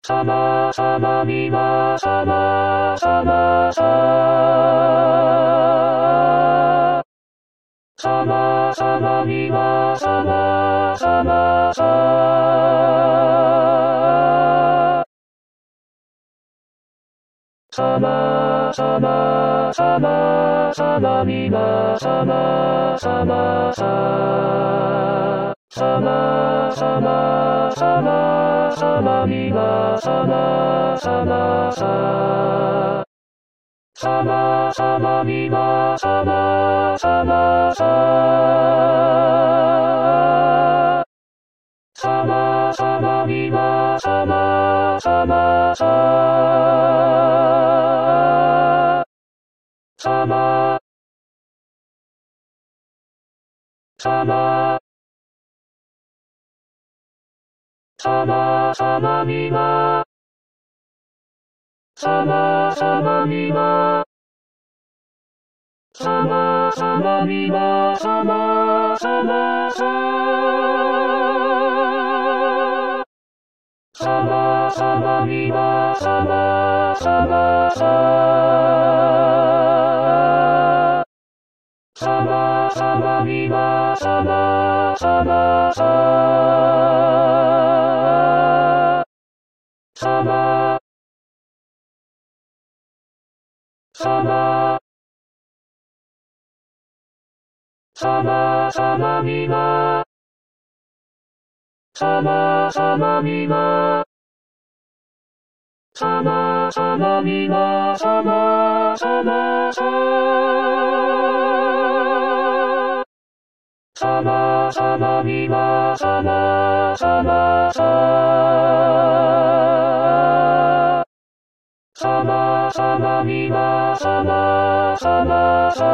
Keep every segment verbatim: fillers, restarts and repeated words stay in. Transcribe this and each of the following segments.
さまさまみまさまさまささまさまみまさまさまささまさまさまさまみまさまさまささまさまさまさまみまさまさまささまさまみまさまさまささまさまみまさまさまささまさまさまさまみまさまさまみまさまさまみまさまさまささまさまみまさまさまささまさまみまさまさまささまさまさまさまみまさまさまみまさまさまみまさまさまささまさまみまさまさまささまさまみまさまさまさ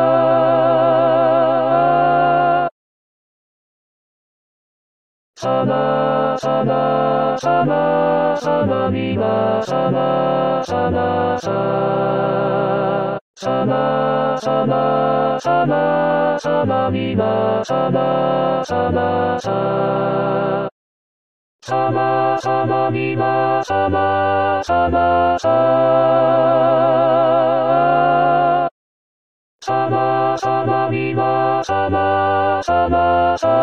さまさまさまさまみまさまさまささまさまさまさまみまさまさまささまさまみまさまさまささまさまみまさまさまさ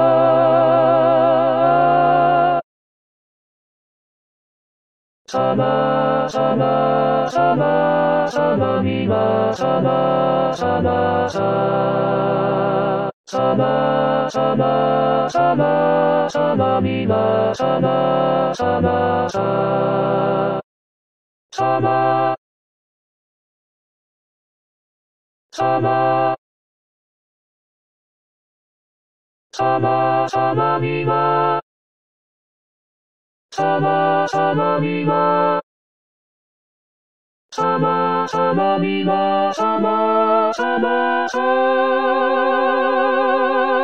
さまさまさまさまみまさまさまささまさまさまさまみまさまさまささまさまさまさまみまさまさまみまさまさまみまさまさまさ